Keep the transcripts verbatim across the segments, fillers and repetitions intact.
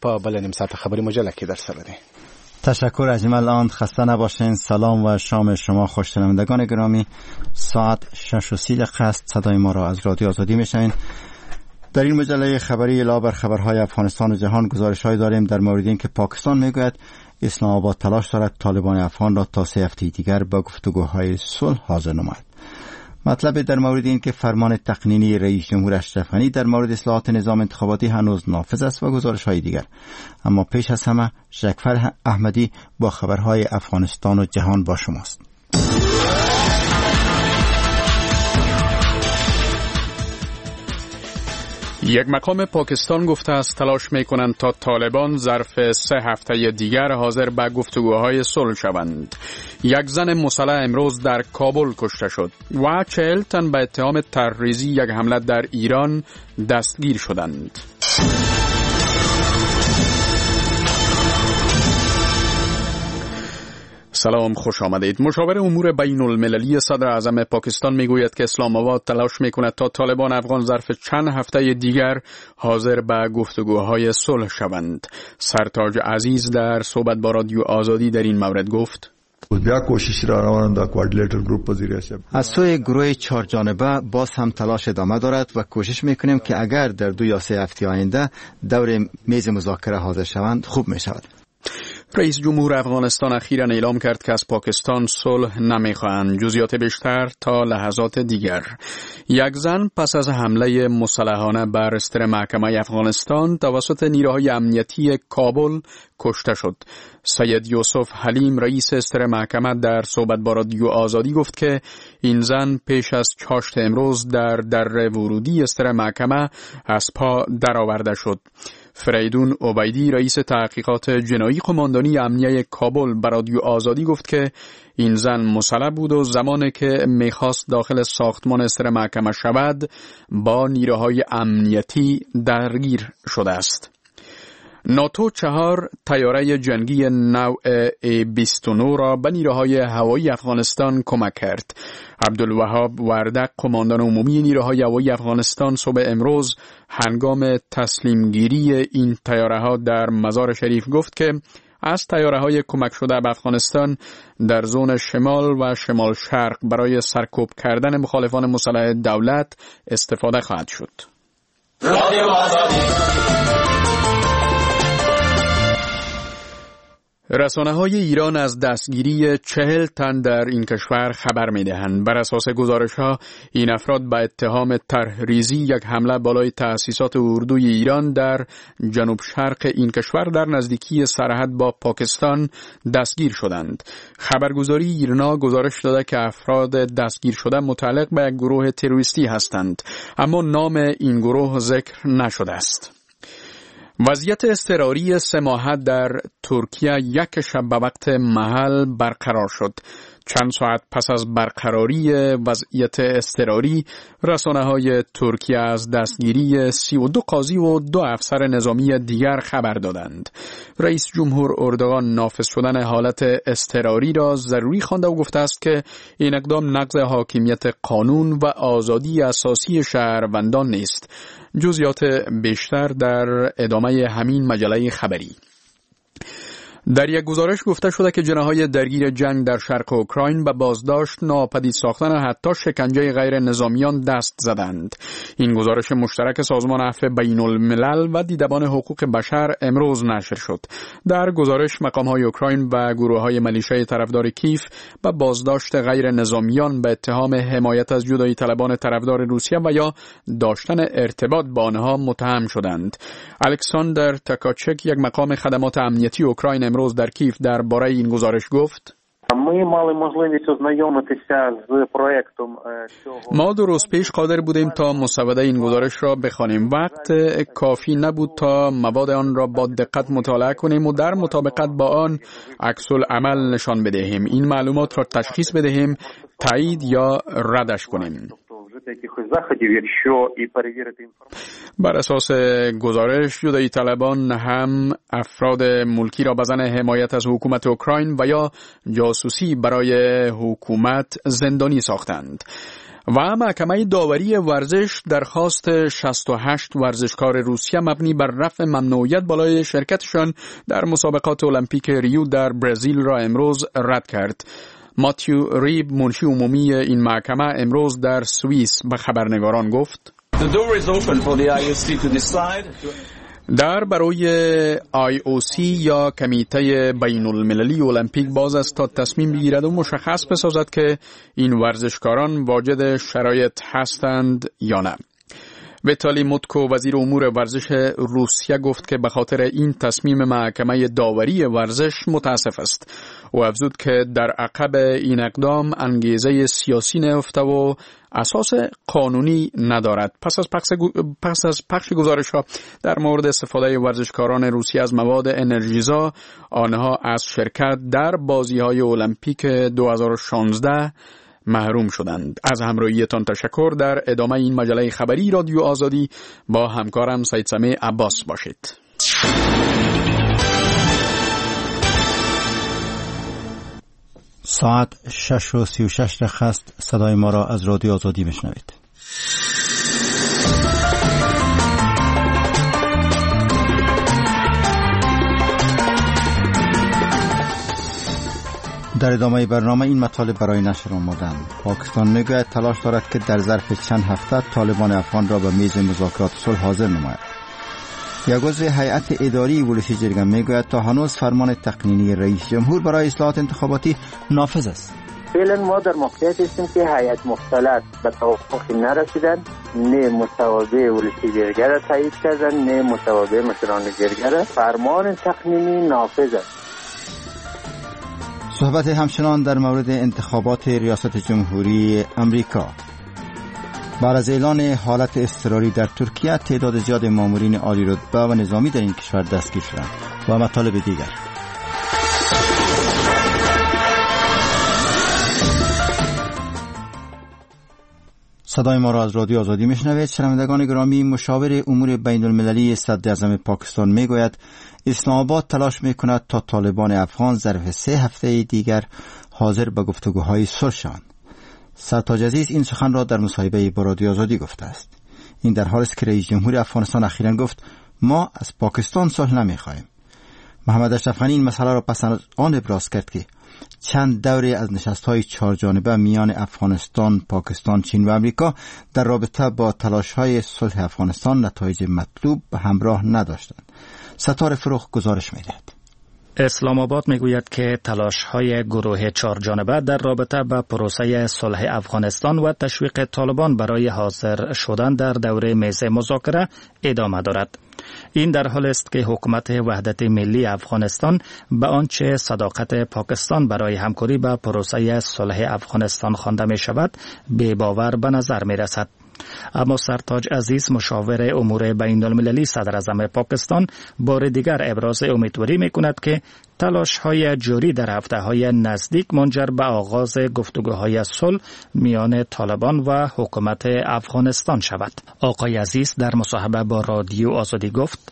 په بل نیم ساعت خبری مجله کې در سره دی. تشکر اجمل آن، خسته نباشین. سلام و شام شما خوش‌شنوندگان گرامی. ساعت شش و سی دقیقه است. صدای ما را از رادیو آزادی میشنوید. در این مجله خبری علاوه بر خبرهای افغانستان و جهان گزارش‌هایی داریم در مورد اینکه پاکستان میگوید اسلام آباد تلاش دارد طالبان افغان را تا سه هفته دیگر با گفتگوهای صلح حاضر نماید. مطلب در مورد این که فرمان تقنینی رئیس جمهور اشرف غنی در مورد اصلاحات نظام انتخاباتی هنوز نافذ است و گزارش‌های دیگر. اما پیش از همه شکفر احمدی با خبرهای افغانستان و جهان با شماست. یک مقام پاکستان گفته است تلاش می‌کنند تا طالبان ظرف سه هفته دیگر حاضر به گفتگوهای صلح شوند. یک زن مسلح امروز در کابل کشته شد و چهل تن به اتهام تروریزی یک حمله در ایران دستگیر شدند. سلام، خوش آمدید. مشاور امور بین المللی صدر اعظم پاکستان میگوید که اسلام آباد تلاش میکند تا طالبان افغان ظرف چند هفته دیگر حاضر به گفتگوهای صلح شوند. سرتاج عزیز در صحبت با رادیو آزادی در این مورد گفت: از سوی گروه چهار جانبه باز هم تلاش ادامه دارد و کوشش میکنیم که اگر در دو یا سه هفته آینده دور میز مذاکره حاضر شوند خوب میشود. رئیس جمهور افغانستان اخیراً اعلام کرد که از پاکستان صلح نمیخواهند. جزئیات بیشتر تا لحظات دیگر. یک زن پس از حمله مسلحانه بر استر محکمه افغانستان توسط نیروهای امنیتی کابل کشته شد. سید یوسف حلیم رئیس استر محکمه در صحبت با رادیو آزادی گفت که این زن پیش از چاشت امروز در در ورودی استر محکمه از پا درآورده شد. فریدون عبیدی رئیس تحقیقات جنایی قماندانی امنیه کابل به رادیو آزادی گفت که این زن مسلح بود و زمانی که میخواست داخل ساختمان استر محکمه شود با نیروهای امنیتی درگیر شده است. ناتو چهار طیاره جنگی نوع ای بیست و نه را به نیروهای هوایی افغانستان کمک کرد. عبدالوهاب وردق قماندان عمومی نیروهای هوایی افغانستان صبح امروز هنگام تسلیم گیری این طیاره ها در مزار شریف گفت که از طیاره های کمک شده به افغانستان در زون شمال و شمال شرق برای سرکوب کردن مخالفان مسلح دولت استفاده خواهد شد. رسانه‌های ایران از دستگیری چهل تن در این کشور خبر می‌دهند. بر اساس گزارش‌ها این افراد به اتهام طرح‌ریزی یک حمله بالای تأسیسات اردوی ایران در جنوب شرق این کشور در نزدیکی سرحد با پاکستان دستگیر شدند. خبرگزاری ایرنا گزارش داده که افراد دستگیر شده متعلق به یک گروه تروریستی هستند، اما نام این گروه ذکر نشده است. وضعیت اضطراری سه ماهه در ترکیه یک شب به وقت محل برقرار شد. چند ساعت پس از برقراری وضعیت اضطراری، رسانه‌های ترکیه از دستگیری سی و دو قاضی و دو افسر نظامی دیگر خبر دادند. رئیس جمهور اردوغان نافذ شدن حالت اضطراری را ضروری خوانده و گفته است که این اقدام نقض حاکمیت قانون و آزادی اساسی شهروندان نیست. جزئیات بیشتر در ادامه همین مجله خبری. در یک گزارش گفته شده که جناح‌های درگیر جنگ در شرق اوکراین به بازداشت، ناپدید ساختن و حتی شکنجه غیر نظامیان دست زدند. این گزارش مشترک سازمان عفو بین الملل و دیدبان حقوق بشر امروز نشر شد. در گزارش مقام‌های اوکراین و گروه‌های ملیشه‌ای طرفدار کیف به بازداشت غیر نظامیان به اتهام حمایت از جدایی طلبان طرفدار روسیه و یا داشتن ارتباط با آنها متهم شدند. الکساندر تاکاچک، یک مقام خدمات امنیتی اوکراین، امروز در کیف درباره این گزارش گفت: ما دو روز پیش قادر بودیم تا مسوده این گزارش را بخوانیم. وقت کافی نبود تا مواد آن را با دقت مطالعه کنیم و در مطابقت با آن عکس العمل نشان بدهیم. این معلومات را تشخیص بدهیم، تایید یا ردش کنیم. بر اساس گزارش، جدایی طلبان هم افراد ملکی را بزن حمایت از حکومت اوکراین و یا جاسوسی برای حکومت زندانی ساختند. و محکمه داوری ورزش درخواست شصت و هشت ورزشکار روسیه مبنی بر رفع ممنوعیت بالای شرکتشان در مسابقات المپیک ریو در برزیل را امروز رد کرد. ماتیو ریب، منشی عمومی این محکمه، امروز در سوئیس به خبرنگاران گفت: در برای آی او سی یا کمیته بین المللی المپیک باز است تا تصمیم بگیرد و مشخص بسازد که این ورزشکاران واجد شرایط هستند یا نه. ویتالی موتکو، وزیر امور ورزش روسیه، گفت که به خاطر این تصمیم محکمه داوری ورزش متاسف است. او افزود که در عقب این اقدام انگیزه سیاسی نهفته و اساس قانونی ندارد. پس از پخش پس از پخش گزارش‌ها در مورد استفاده ورزشکاران روسیه از مواد انرژیزا، آنها از شرکت در بازی‌های المپیک دو هزار و شانزده محروم شدند. از همراهیتان تشکر. در ادامه این مجله خبری رادیو آزادی با همکارم سید سمیع عباس باشید. ساعت شش و سی و شش دقیقه است. صدای ما را از رادیو آزادی بشنوید. در ادامه برنامه این مطالب برای نشر آمدند. پاکستان میگوید تلاش دارد که در ظرف چند هفته طالبان افغان را به میز مذاکرات صلح حاضر نماید. یک عضو هیئت اداری ولسی جرگه میگوید تا هنوز فرمان تقنینی رئیس جمهور برای اصلاحات انتخاباتی نافذ است. فعلا ما در موقعیت هستیم که هیئت مختلط به توافقی نرسیدند، نه مصوبه ولسی جرگه را تایید کردند، نه مصوبه مشران جرگه را. فرمان تقنینی نافذ است. صحبت همچنان در مورد انتخابات ریاست جمهوری امریکا. بعد از اعلان حالت اضطراری در ترکیه، تعداد زیاد مامورین عالی رتبه و نظامی در این کشور دستگیر شدند و مطالب دیگر. صدای ما را از رادیو آزادی میشنوید. شنوندگان گرامی، مشاور امور بین المللی صدر اعظم پاکستان میگوید اسلام آباد تلاش میکند تا طالبان افغان ظرف سه هفته دیگر حاضر به گفتگوهای صلح شوند. سرتاج عزیز این سخن را در مصاحبه با رادیو آزادی گفته است. این در حالی است که رئیس جمهور افغانستان اخیراً گفت ما از پاکستان صلح نمیخواهیم. محمد اشرف غنی این مسئله را پس از آن ابراز کرد که چند دوره از نشست‌های چهار جانبه میان افغانستان، پاکستان، چین و امریکا در رابطه با تلاش‌های صلح افغانستان نتایج مطلوب به همراه نداشتند. ستاره فروخ گزارش می‌دهد. اسلام آباد میگوید که تلاش‌های گروه چهار جانبه در رابطه با پروسه صلح افغانستان و تشویق طالبان برای حاضر شدن در دوره میز مذاکره ادامه دارد. این در حال است که حکومت وحدت ملی افغانستان به آنچه صداقت پاکستان برای همکاری با پروسه صلح افغانستان خوانده می شود بی باور به نظر می رسد. اما سرتاج عزیز، مشاور امور بین المللی صدر اعظم پاکستان، بار دیگر ابراز امیدواری می کند که تلاش‌های جاری در هفته‌های نزدیک منجر به آغاز گفتگوهای صلح میان طالبان و حکومت افغانستان شود. آقای عزیز در مصاحبه با رادیو آزادی گفت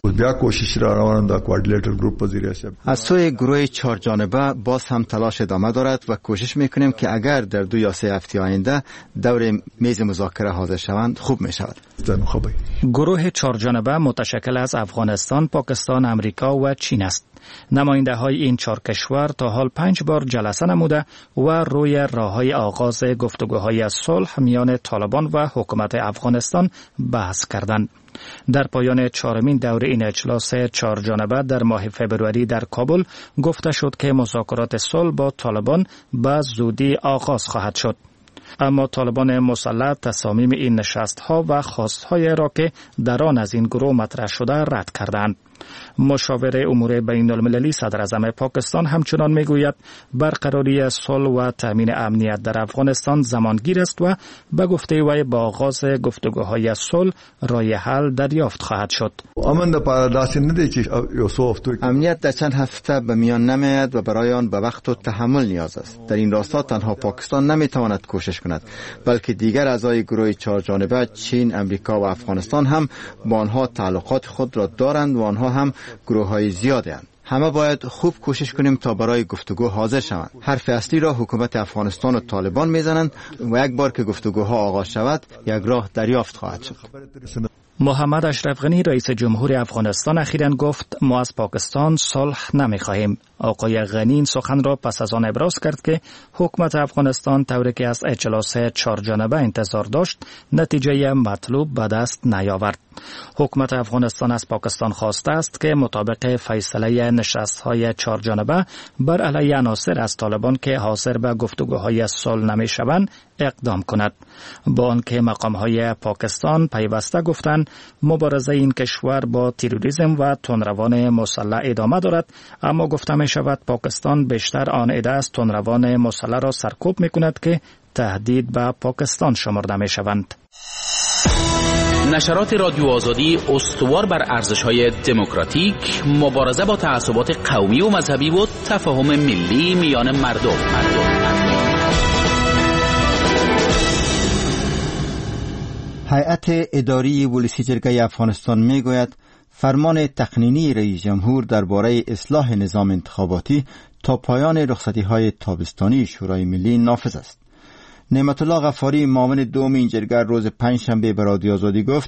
از سوی گروه چهار جانبه باز هم تلاش ادامه دارد و کوشش میکنیم که اگر در دو یا سه هفته آینده دور میز مذاکره حاضر شوند خوب می شود. گروه چهار جانبه متشکل از افغانستان، پاکستان، امریکا و چین است. نماینده های این چهار کشور تا حال پنج بار جلسه نموده و روی راههای آغاز گفتگوهای صلح میان طالبان و حکومت افغانستان بحث کردند. در پایان چهارمین دوره این اجلاس چهار جانبه در ماه فبروری در کابل گفته شد که مذاکرات صلح با طالبان به زودی آغاز خواهد شد. اما طالبان مسلح تصامیم این نشست‌ها و خواست‌های را که در آن از این گروه مطرح شده رد کردند. مشاور امور بین المللی صدر اعظم پاکستان همچنان میگوید برقراری صلح و تامین امنیت در افغانستان زمانگیر است و به گفته وی با آغاز گفتگوهای صلح راه حل دریافت خواهد شد. امنیت در چند هفته به میان نمیاد و برای آن به وقت و تحمل نیاز است. در این راستا تنها پاکستان نمیتواند کوشش کند، بلکه دیگر اعضای گروه چهار جانبه چین، امریکا و افغانستان هم با آنها تعلقات خود را دارند و آنها هم گروه های زیاده اند. همه باید خوب کوشش کنیم تا برای گفتگو حاضر شوند. حرف اصلی را حکومت افغانستان و طالبان میزنند و یک بار که گفتگوها آغاز شود یک راه دریافت خواهد شد. محمد اشرف غنی رئیس جمهور افغانستان اخیراً گفت ما از پاکستان صلح نمی‌خواهیم. آقای غنی این سخن را پس از آن ابراز کرد که حکومت افغانستان طوری که از اجلاس چهارجانبه انتظار داشت نتیجه مطلوب به دست نیاورد. حکومت افغانستان از پاکستان خواسته است که مطابق فیصله نشست‌های چهارجانبه بر علیه عناصر از طالبان که حاضر به گفتگوهای صلح نمی‌شوند اقدام کند. با آنکه مقام‌های پاکستان پیوسته گفتند مبارزه این کشور با تروریسم و تندروان مسلح ادامه دارد، اما گفته می شود پاکستان بیشتر آن عده از تندروان مسلح را سرکوب می کند که تهدید به پاکستان شمرده می شوند. نشرات رادیو آزادی استوار بر ارزش‌های دموکراتیک، مبارزه با تعصبات قومی و مذهبی و تفاهم ملی میان مردم. مردم. هیئت اداری ولسی جرگه افغانستان میگوید فرمان تقنینی رئیس جمهور درباره اصلاح نظام انتخاباتی تا پایان رخصتی‌های تابستانی شورای ملی نافذ است. نعمت الله غفاری معاون دوم این جرگه روز پنجشنبه به رادیو آزادی گفت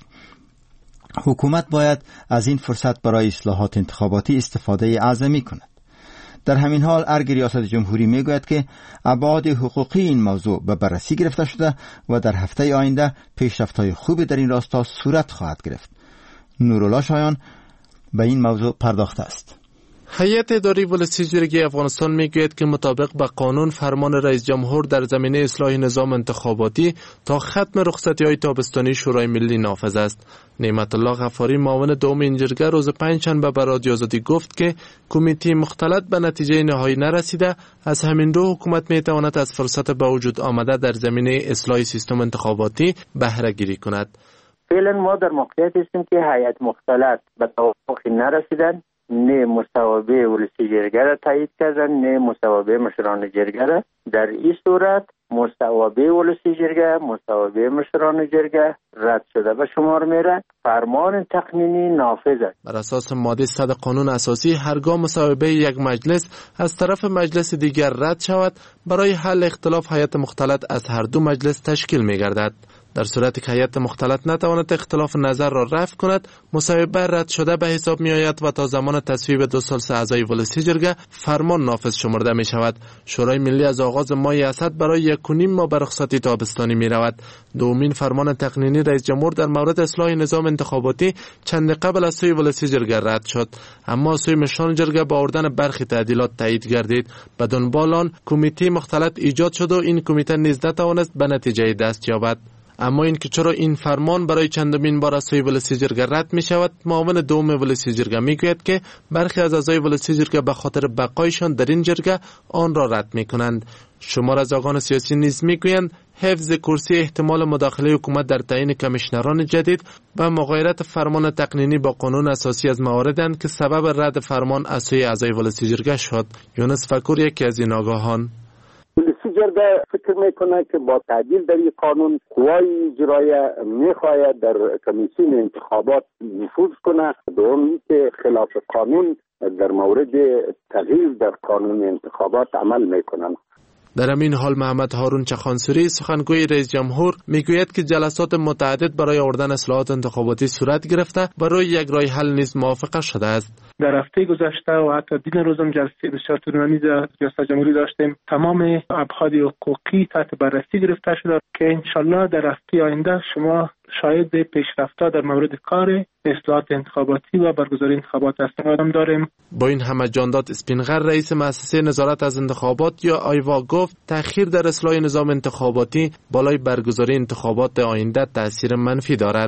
حکومت باید از این فرصت برای اصلاحات انتخاباتی استفاده اعظمی کند. در همین حال ارگ ریاست جمهوری میگوید که ابعاد حقوقی این موضوع به بررسی گرفته شده و در هفته آینده پیشرفت‌های خوبی در این راستا صورت خواهد گرفت. نورالله شایان به این موضوع پرداخته است. هیئت اداری ولسی جرگه افغانستان میگوید که مطابق با قانون فرمان رئیس جمهور در زمینه اصلاح نظام انتخاباتی تا ختم رخصتی‌های تابستانی شورای ملی نافذ است. نعمت الله غفاری معاون دوم این جرگه روز پنجشنبه به رادیو آزادی گفت که کمیته مختلط به نتیجه نهایی نرسیده، از همین رو حکومت میتواند از فرصت به وجود آمده در زمینه اصلاح سیستم انتخاباتی بهره گیری کند. فعلا ما در موقعیت هستیم که هیئت مختلط به توافقی نرسیدن، نه مصوبه ولسی جرگه را تایید کردن نه مصوبه مشران جرگه را. در این صورت مصوبه ولسی جرگه مصوبه مشران جرگه رد شده به شمار میره، فرمان تقنینی نافذ است. بر اساس ماده صد قانون اساسی هرگاه مصوبه یک مجلس از طرف مجلس دیگر رد شود برای حل اختلاف هیئت مختلط از هر دو مجلس تشکیل میگردد. در صورتی که هیئت مختلط نتواند اختلاف نظر را رفع کند، مصوبه رد شده به حساب می آید و تا زمان تصویب دو سال سه اعضای ولسی جرگه فرمان نافذ شمرده می شود. شورای ملی از آغاز ماه اسد برای یک و نیم ماه به رخصتی تابستانی می رود. دومین فرمان تقنینی رئیس جمهور در مورد اصلاح نظام انتخاباتی چند قبل از سوی ولسی جرگه رد شد، اما سوی مشران جرگه با آوردن برخی تعدیلات تایید گردید. به دنبال آن کمیته مختلط ایجاد شد و این کمیته نیز نتوانست به نتیجه دست یابد. اما این که چرا این فرمان برای چندمین بار از سوی ولسی جرگه رد می شود، معاون دوم ولسی جرگه می گوید که برخی از اعضای ولسی جرگه به خاطر بقایشان در این جرگه آن را رد می کنند. شمار از آقایان سیاسی نیز می گویند حفظ کرسی احتمال مداخله حکومت در تعیین کمیشنران جدید و مغایرت فرمان تقنینی با قانون اساسی از مواردند که سبب رد فرمان از سوی اعضای ولسی جرگه شد. یونس فکور یکی از این آگاهان ولسی جرگه فکر میکنه که با تعدیل در این قانون قوای اجرایه میخواهد در کمیسیون انتخابات نفوذ کنه. دومی که خلاف قانون در مورد تغییر در قانون انتخابات عمل میکنند. در همین حال محمد هارون چخانسوری سخنگوی رئیس جمهور میگوید که جلسات متعدد برای آوردن اصلاحات انتخاباتی صورت گرفته و روی یک راه حل نیز موافقه شده است. در هفته گذشته و حتی دین روزم جلسه بسیار طولانی ریاست جمهوری داشتیم. تمام ابعاد حقوقی تحت بررسی گرفته شده که انشالله در هفته آینده شما شاید پیشرفت‌ها در مورد کار اصلاحات انتخاباتی و برگزاری انتخابات هستیم داریم. با این همه جانداد اسپینغر رئیس مؤسسه نظارت از انتخابات یا آیوا گفت تأخیر در اصلاح نظام انتخاباتی بالای برگزاری انتخابات آینده تأثیر منفی دارد.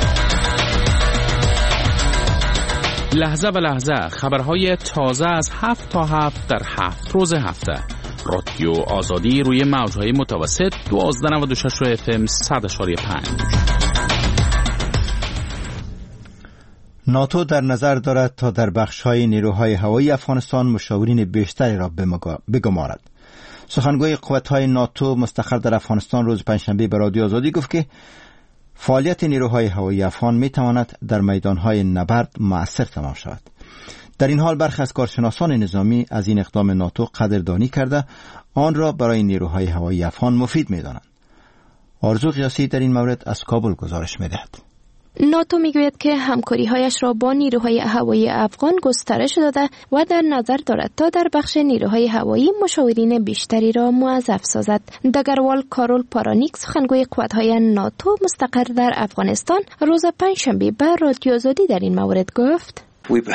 لحظه به لحظه خبرهای تازه از هفت تا هفت در هفت روز هفته. رادیو آزادی روی موجهای متوسط دوازده نود و شش اف ام صد و پنج. ناتو در نظر دارد تا در بخش‌های نیروهای هوایی افغانستان مشاورین بیشتری را بگمارد. سخنگوی قوت‌های ناتو مستقر در افغانستان روز پنجشنبه به رادیو آزادی گفت که فعالیت نیروهای هوایی افغان می‌تواند در میدان‌های نبرد مؤثر تمام شود. در این حال برخی از کارشناسان نظامی از این اقدام ناتو قدردانی کرده آن را برای نیروهای هوایی افغان مفید می‌دانند. آرزو قیاسی در این مورد از کابل گزارش می‌دهد. ناتو میگوید که همکاری‌هایش را با نیروهای هوایی افغان گسترش داده و در نظر دارد تا در بخش نیروهای هوایی مشاورین بیشتری را موظف سازد. دگروال کارول پارانیک سخنگوی قوات‌های ناتو مستقر در افغانستان روز پنجشنبه به رادیو آزادی در این مورد گفت: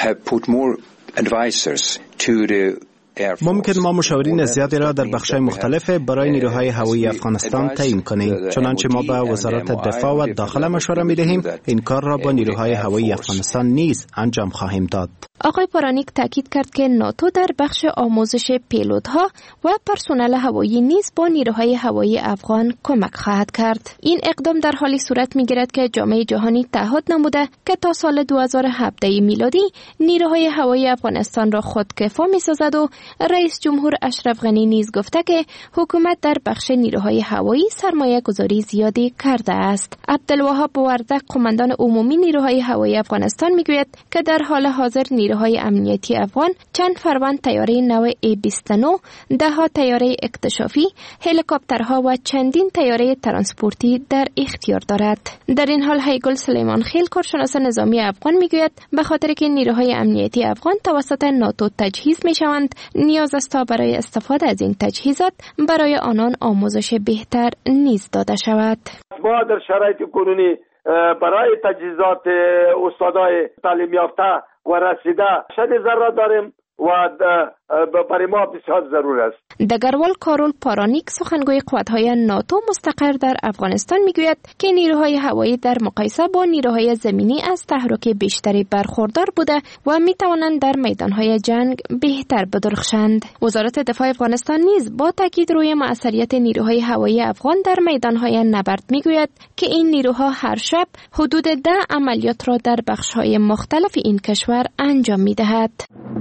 ممکن ما مشاورین زیادی را در بخش‌های مختلف برای نیروهای هوایی افغانستان تعیین کنیم. چنانچه ما به وزارت دفاع و داخله مشوره می‌دهیم این کار را با نیروهای هوایی افغانستان نیز انجام خواهیم داد. آقای پارانیک تاکید کرد که ناتو در بخش آموزش پیلوت‌ها و پرسنل هوایی نیز با نیروهای هوایی افغان کمک خواهد کرد. این اقدام در حالی صورت می‌گیرد که جامعه جهانی تعهد نموده که تا سال دو هزار و هفده میلادی نیروهای هوایی افغانستان را خودکفا می‌سازد و رئیس جمهور اشرف غنی نیز گفته که حکومت در بخش نیروهای هوایی سرمایه گذاری زیادی کرده است. عبدالوهاب وردق قماندان عمومی نیروهای هوایی افغانستان میگوید که در حال حاضر نیروهای امنیتی افغان چند فروند طیاره نو ای بیست و نه، ده ها طیاره اکتشافی، هلیکوپترها و چندین طیاره ترانسپورتی در اختیار دارد. در این حال هیگل سلیمان خیل کارشناس نظامی افغان میگوید به خاطر که نیروهای امنیتی افغان توسط ناتو تجهیز میشوند نیاز است تا برای استفاده از این تجهیزات برای آنان آموزش بهتر نیز داده شود. ما در شرایط کنونی برای تجهیزات استادای تعلیم یافته و رسیده شد ضرورت داریم و برای ما بسیار ضرور است. دگروال کارول پارانیک سخنگوی قوات‌های ناتو مستقر در افغانستان میگوید که نیروهای هوایی در مقایسه با نیروهای زمینی از تحرک بیشتری برخوردار بوده و میتوانند در میدانهای جنگ بهتر بدرخشند. وزارت دفاع افغانستان نیز با تاکید روی موثریت نیروهای هوایی افغان در میدانهای نبرد میگوید که این نیروها هر شب حدود ده عملیات را در بخش‌های مختلف این کشور انجام میدهد.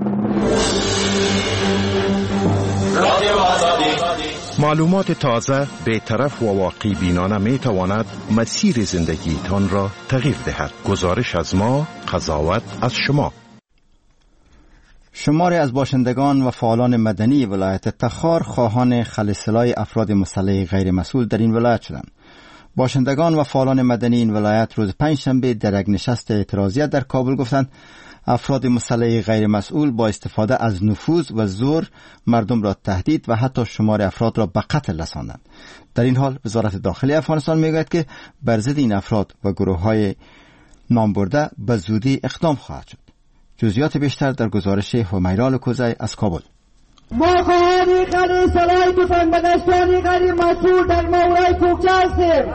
معلومات تازه، بی‌طرف و واقعی بینانه می تواند مسیر زندگیتان را تغییر دهد. گزارش از ما، قضاوت از شما. شماری از باشندگان و فعالان مدنی ولایت تخار خواهان خلع افراد مسلح غیر مسئول در این ولایت شدند. باشندگان و فعالان مدنی این ولایت روز پنجشنبه در یک نشست اعتراضیت در کابل گفتند افراد مسلح غیر مسئول با استفاده از نفوذ و زور مردم را تهدید و حتی شمار افراد را به قتل رساندند. در این حال وزارت داخلی افغانستان میگوید که بر ضد این افراد و گروه‌های نام برده به زودی اقدام خواهد شد. جزئیات بیشتر در گزارش همیرال کوزی از کابل. ما خواهان خلع سلاح تفنگدستان غیر مسئول در مورد کوکچه هستیم.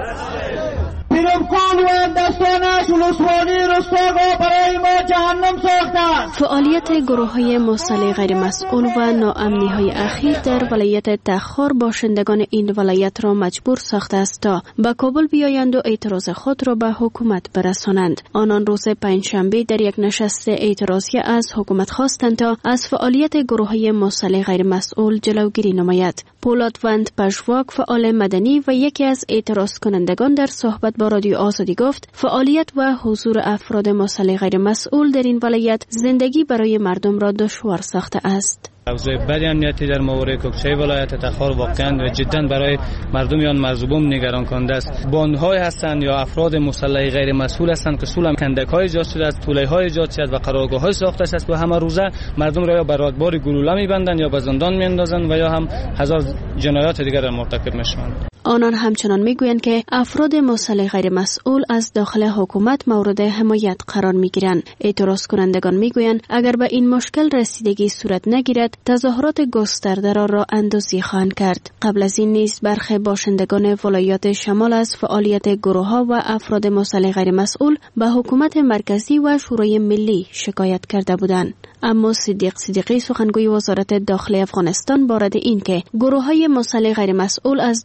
پیرمکان و اندستانش ولسوالی رستاقا برای ما جهنم ساختند. فعالیت گروه‌های مسلح غیر مسئول و ناامنی‌های اخیر در ولایت تخار باشندگان این ولایت را مجبور ساخته است تا به کابل بیایند و اعتراض خود را به حکومت برسانند. آنان روز پنجشنبه در یک نشست اعتراضی از حکومت خواستند تا از فعالیت گروه‌های مسلح غیر مسئول جلوگیری نماید. پولادوند پژواک فعال مدنی و یکی از اعتراض کنندگان در صحبت با رادیو آزادی گفت فعالیت و حضور افراد مسلح غیر مسئول در این ولایت زندگی برای مردم را دشوار ساخته است. اوضاع بد امنیتی در مورد کوکچه ولایت تخار واقعا و جدا برای مردمیان مرزوبم نگران کننده است. باندهای هستند یا افراد مسلح غیر مسئول هستند که سول کندک‌های ایجاد شده است، طوله‌های ایجاد شده و قرارگاه‌های ساخته است و همه روزه مردم را یا بر رادبار گلوله می‌بندند یا به زندان می‌اندازند و یا هم هزار جنایات دیگر را مرتکب می‌شوند. آنان همچنان میگویند که افراد مسلح غیر مسئول از داخل حکومت مورد حمایت قرار میگیرند. اعتراض کنندگان میگویند اگر به این مشکل رسیدگی صورت نگیرد تظاهرات گسترده را راه اندازی خواهند کرد. قبل از این نیز برخی باشندگان ولایات شمال از فعالیت گروه‌ها و افراد مسلح غیر مسئول به حکومت مرکزی و شورای ملی شکایت کرده بودند. اما صدیق صدیقی سخنگوی وزارت داخلی افغانستان بارد این که گروه‌های مسلح غیر مسئول از داخل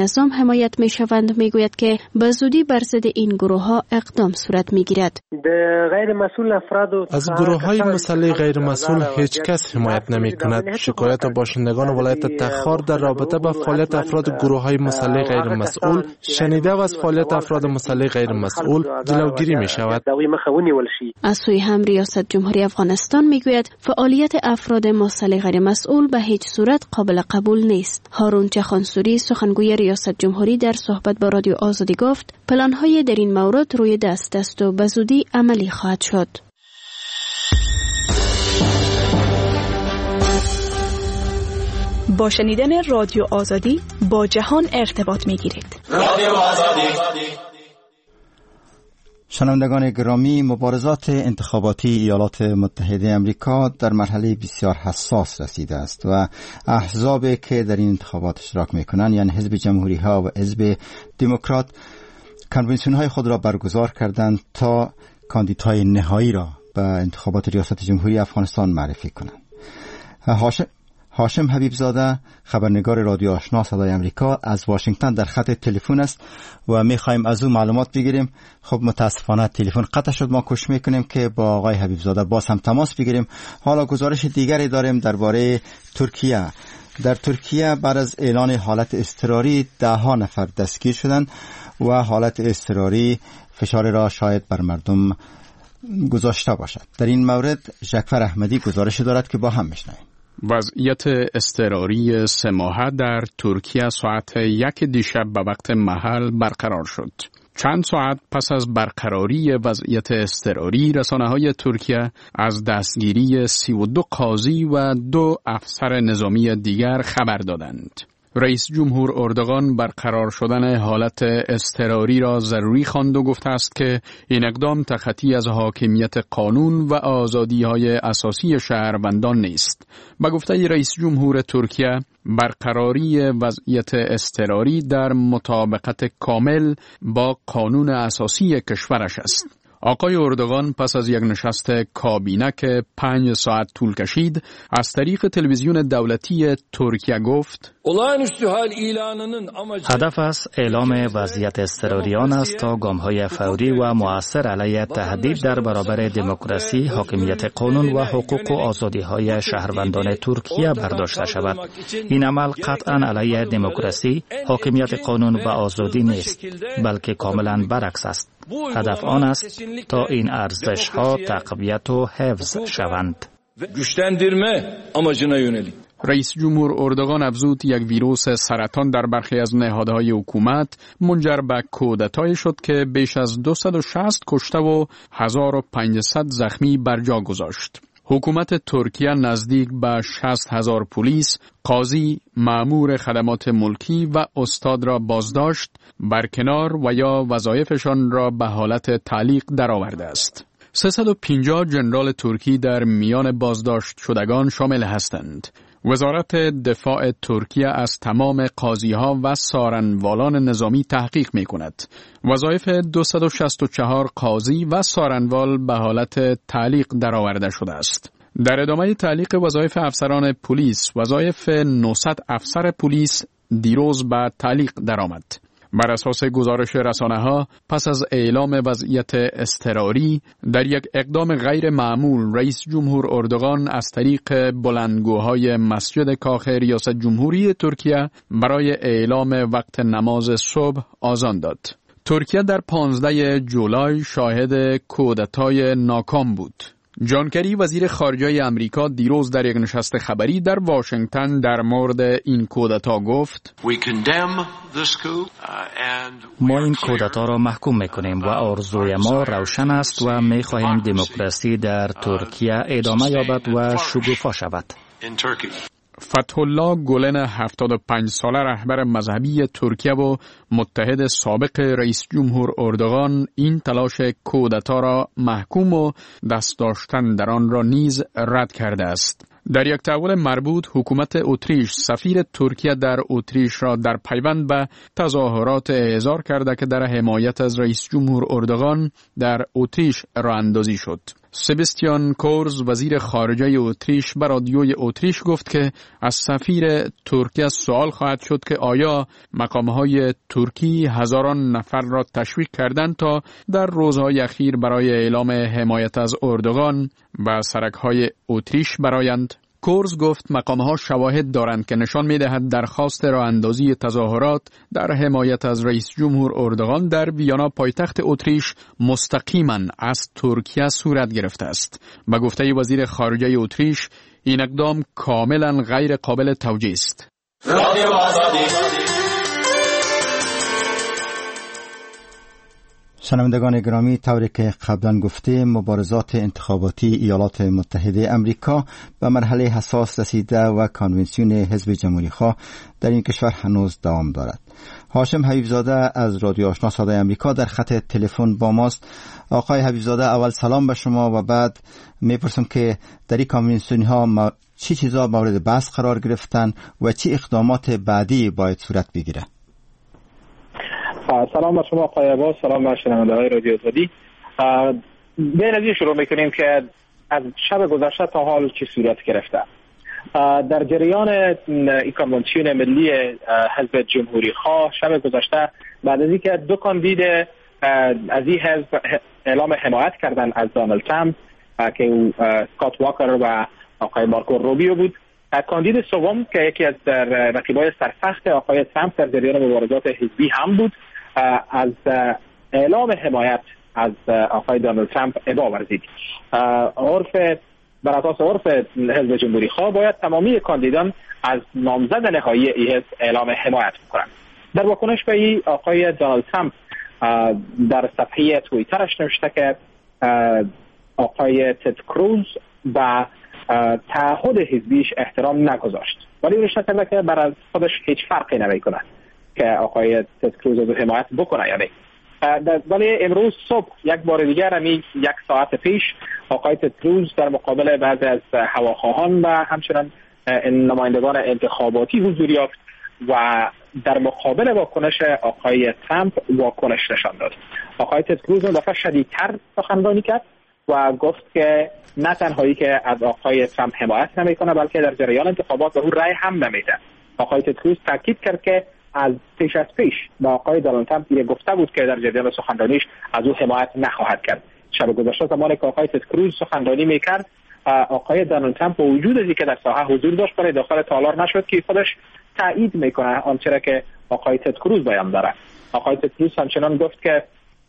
نظام حمایت می شوند می گوید که به زودی بر ضد این گروه ها اقدام صورت می گیرد. غیر مسئول افراد از گروه های مسلح غیر مسئول هیچ کس حمایت نمی کند. شکایت باشندگان ولایت تخار در رابطه با فعالیت افراد گروه های مسلح غیر مسئول شنیده و از فعالیت افراد مسلح غیر مسئول جلوگیری می شود. از سوی هم ریاست جمهوری افغانستان می گوید فعالیت افراد مسلح غیر مسئول به هیچ صورت قابل قبول نیست. هارون چخانسوری سخنگوی ریاست جمهوری در صحبت با رادیو آزادی گفت پلان‌های در این مورد روی دست است و به زودی عملی خواهد شد. با شنیدن رادیو آزادی با جهان ارتباط می‌گیرید. رادیو آزادی. شنوندگان گرامی، مبارزات انتخاباتی ایالات متحده امریکا در مرحله بسیار حساس رسیده است و احزابی که در این انتخابات اشتراک میکنند، یعنی حزب جمهوری ها و حزب دموکرات، کنونسیون های خود را برگزار کردند تا کاندیدای نهایی را به انتخابات ریاست جمهوری افغانستان معرفی کنند. هاشم هاشم حبیبزاده، خبرنگار رادیو آشنا صدای امریکا، از واشنگتن در خط تلفن است و می‌خوایم از او معلومات بگیریم. خب متاسفانه تلفن قطع شد. ما کوشش می‌کنیم که با آقای حبیبزاده باز هم تماس بگیریم. حالا گزارش دیگری داریم درباره ترکیه. در ترکیه بعد از اعلان حالت اضطراری ده ها نفر دستگیر شدند و حالت اضطراری فشار را شاید بر مردم گذاشته باشد. در این مورد جعفر احمدی گزارش دارد که با هم می‌شنویم. وضعیت اضطراری سه ماهه در ترکیه ساعت یک دیشب به وقت محل برقرار شد. چند ساعت پس از برقراری وضعیت اضطراری، رسانه‌های ترکیه از دستگیری سی و دو قاضی و دو افسر نظامی دیگر خبر دادند. رئیس جمهور اردوغان برقرار شدن حالت اضطراری را ضروری خواند و گفته است که این اقدام تخطی از حاکمیت قانون و آزادی‌های اساسی شهروندان نیست. به گفته رئیس جمهور ترکیه، برقراری وضعیت اضطراری در مطابقت کامل با قانون اساسی کشورش است. آقای اردوغان پس از یک نشست کابینه که پنج ساعت طول کشید، از طریق تلویزیون دولتی ترکیه گفت: هدف از اعلام وضعیت اضطراری آن است تا گام‌های فوری و مؤثر علیه تهدید در برابر دموکراسی، حاکمیت قانون و حقوق و آزادی‌های شهروندان ترکیه برداشته شود. این عمل قطعاً علیه دموکراسی، حاکمیت قانون و آزادی نیست، بلکه کاملاً برعکس است. هدف آن است تا این ارزش‌ها تقویت و حفظ شوند. رئیس جمهور اردوغان افزود یک ویروس سرطان در برخی از نهادهای حکومت منجر به کودتای شد که بیش از دویست و شصت کشته و هزار و پانصد زخمی بر جا گذاشت. حکومت ترکیه نزدیک به شصت هزار پلیس، قاضی، مأمور خدمات ملکی و استاد را بازداشت، برکنار و یا وظایفشان را به حالت تعلیق درآورده است. سیصد و پنجاه جنرال ترکی در میان بازداشت شدگان شامل هستند. وزارت دفاع ترکیه از تمام قاضی‌ها و سارنوالان نظامی تحقیق می‌کند. وظایف دویست و شصت و چهار قاضی و سارنوال به حالت تعلیق درآورده شده است. در ادامه تعلیق وظایف افسران پلیس، وظایف نهصد افسر پلیس دیروز به تعلیق درآمد. بر اساس گزارش رسانه‌ها، پس از اعلام وضعیت اضطراری، در یک اقدام غیر معمول، رئیس جمهور اردوغان از طریق بلندگوهای مسجد کاخ ریاست جمهوری ترکیه برای اعلام وقت نماز صبح آذان داد. ترکیه در پانزده جولای شاهد کودتای ناکام بود. جان کری وزیر خارجه امریکا دیروز در یک نشست خبری در واشنگتن در مورد این کودتا گفت: ما این کودتا را محکوم میکنیم و آرزوی ما روشن است و میخواهیم دموکراسی در ترکیه ادامه یابد و شکوفا شود. فتح الله گولن هفتاد و پنج ساله رهبر مذهبی ترکیه و متحد سابق رئیس جمهور اردوغان این تلاش کودتا را محکوم و دست داشتن در آن را نیز رد کرده است. در یک تحول مربوط، حکومت اتریش سفیر ترکیه در اتریش را در پیوند به تظاهرات احضار کرده که در حمایت از رئیس جمهور اردوغان در اتریش راه اندازی شد. سبستیان کورز وزیر خارجه اتریش به رادیوی اتریش گفت که از سفیر ترکیه سوال خواهد شد که آیا مقامهای ترکی هزاران نفر را تشویق کردند تا در روزهای اخیر برای اعلام حمایت از اردوغان به سرکهای اتریش برآیند. کورز گفت مقامها شواهد دارند که نشان می‌دهد درخواست راه اندازی تظاهرات در حمایت از رئیس جمهور اردوغان در ویانا پایتخت اتریش مستقیما از ترکیه صورت گرفته است. به گفته وزیر خارجه اتریش این اقدام کاملا غیر قابل توجیه است. رادیو آزادی. شنوندگان گرامی، طوری که قبلا گفته مبارزات انتخاباتی ایالات متحده امریکا به مرحله حساس رسیده و کانونسیون حزب جمهوری خواه در این کشور هنوز دوام دارد. هاشم حبیبزاده از رادیو آشنا صدای امریکا در خط تلفن با ماست. آقای حبیبزاده، اول سلام به شما و بعد میپرسم که در این کانونسیون ها ما چی چیزا مورد بحث قرار گرفتن و چی اقدامات بعدی باید صورت بگیره؟ سلام به شما آقای عباس، سلام به شنونده‌های رادیو آزادی. به نظیر شروع میکنیم که از شب گذشته تا حال چه صورت گرفته. در جریان این کانونسیون ملی حزب جمهوری خواه شب گذشته بعد از اینکه دو کاندید از این حزب اعلام حمایت کردن از دونالد ترامپ که او اسکات واکر و آقای مارکو روبیو بود، کاندید سوم که یکی از رقیبای سرسخت آقای ترامپ در جریان مبارزات حزبی هم بود، از اعلام حمایت از آقای دونالد ترامپ ابا ورزید. عرف بر اساس عرف حزب جمهوری خواه باید تمامی کاندیدان از نامزد نهایی این حزب اعلام حمایت بکنند. در واکنش به این آقای دونالد ترامپ در صفحه توییترش نوشته که آقای تد کروز با تعهد حزبیش احترام نگذاشت، ولی نوشته کرده که برای خودش هیچ فرقی نمیکنه که آقای تد کروز رو حمایت بکنه یا نه. ولی امروز صبح یک بار دیگر همین یک ساعت پیش آقای تد کروز در مقابل بعضی از هواخواهان و همچنین نمایندگان انتخاباتی حضور یافت و در مقابل واکنش آقای ترامپ واکنش نشان داد. آقای تد کروز اون دفعه شدیدتر سخنرانی کرد و گفت که نه تنهایی که از آقای ترامپ حمایت نمیکنه بلکه در جریان انتخابات به او رأی هم نمیده. آقای تد کروز تاکید کرد که از پیش از پیش با آقای دونالد ترامپ گفته بود که در جریان سخنرانیش از او حمایت نخواهد کرد. شب گذشته زمانی که آقای تد کروز سخنرانی میکرد، آقای دونالد ترامپ با وجود اینکه در ساحه حضور داشت برای داخل تالار نشد که خودش تایید میکنه آنچه را که آقای تد کروز بیان داره. آقای تد کروز همچنان گفت که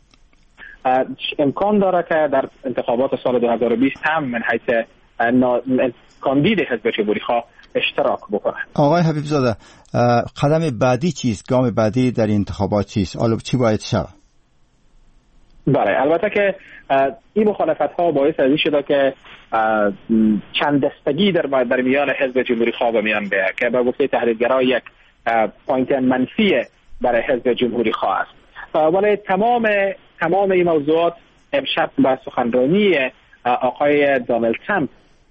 امکان داره که در انتخابات سال دو هزار و بیست هم من حیث کاندید حزب جمهوری خواه اشتراک بکنه. آقای حبیبزاده، قدم بعدی چیست؟ گام بعدی در انتخابات چیست؟ حالا چی باید شود؟ بله، البته که این مخالفت ها باعث از این شده که چند دستگی در در میان حزب جمهوری خواه به میان بیاید که به گفته تحلیلگران یک پوینت منفی برای حزب جمهوری خواه است. ولی تمام تمام این موضوعات امشب با سخنرانی آقای دونالد ترامپ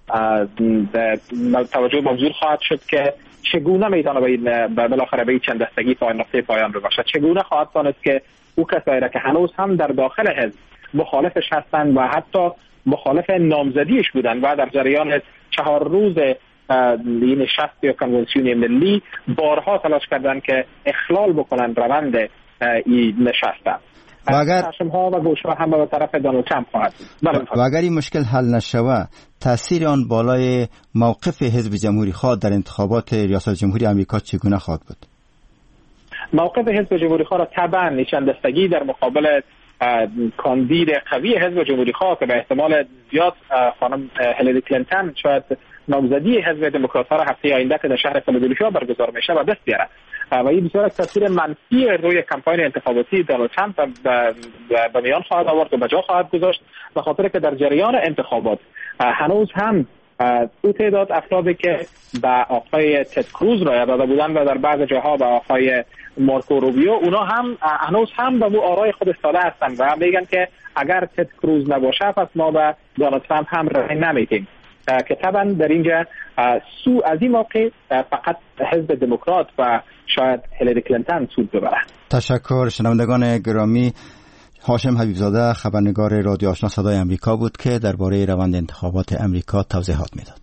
توجه موضوع خواهد شد که چگونه میتونه به بالاخره به چند دستگی تا نقطه پایان ببخشد، چگونه خواهد دانست که او کسایی را که هنوز هم در داخل حزب مخالفش هستند و حتی مخالف نامزدیش بودند و در جریان چهار روز این نشست یا کنونسیون ملی بارها تلاش کردند که اخلال بکنند روند این نشست. و اگر ها و گوش‌ها هم به طرف دونالد ترامپ خواهد بود. و اگر این مشکل حل نشود، تاثیر آن بالای موقف حزب جمهوری خواه در انتخابات ریاست جمهوری آمریکا چگونه خواهد بود؟ موقف حزب جمهوری خواه را طبعا چند دستگی در مقابل کاندید قوی حزب جمهوری خواه که به احتمال زیاد خانم هیلاری کلینتون شاید نامزدی حزب دموکرات‌ها را هفته آینده که در شهر فیلادلفیا برگزار میشه و دست بیاره و این بسیار تاثیر منفی روی کمپاین انتخاباتی دونالد ترامپ به میان خواهد آورد و به جا خواهد گذاشت، به خاطر که در جریان انتخابات هنوز هم او تعداد افرادی که به آقای تد کروز رای داده بودند و در بعض جاها به آقای مارکو روبیو، اونا هم هنوز هم به او آرای خود استاده هستند و میگن که اگر تد کروز نباشه پس ما به دونالد ترامپ هم رای نمیدیم، که طبعا در اینجا سو از این موقع فقط حزب دموکرات و شاید هیلاری کلینتون سود ببره. تشکر. شنوندگان گرامی، هاشم حبیبزاده خبرنگار رادیو آشنا صدای امریکا بود که درباره روند انتخابات امریکا توضیحات میداد.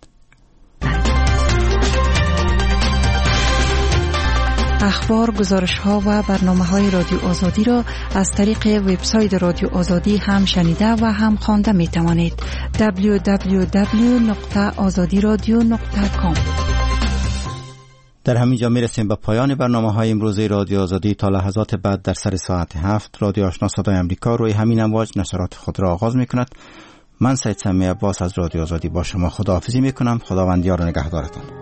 اخبار، گزارش‌ها و برنامه‌های رادیو آزادی را از طریق وبسایت رادیو آزادی هم شنیده و هم خوانده می‌توانید. دبلیو دبلیو دبلیو نقطه آزادی رادیو نقطه کام. در همین جا میرسیم به پایان برنامه‌های امروز رادیو آزادی. تا لحظات بعد در سر ساعت هفت رادیو آشنا صدای امریکا روی همین امواج نشرات خود را آغاز می‌کند. من سید سمی عباس از رادیو آزادی با شما خداحافظی می‌کنم. خداوند یار و نگهدارتان.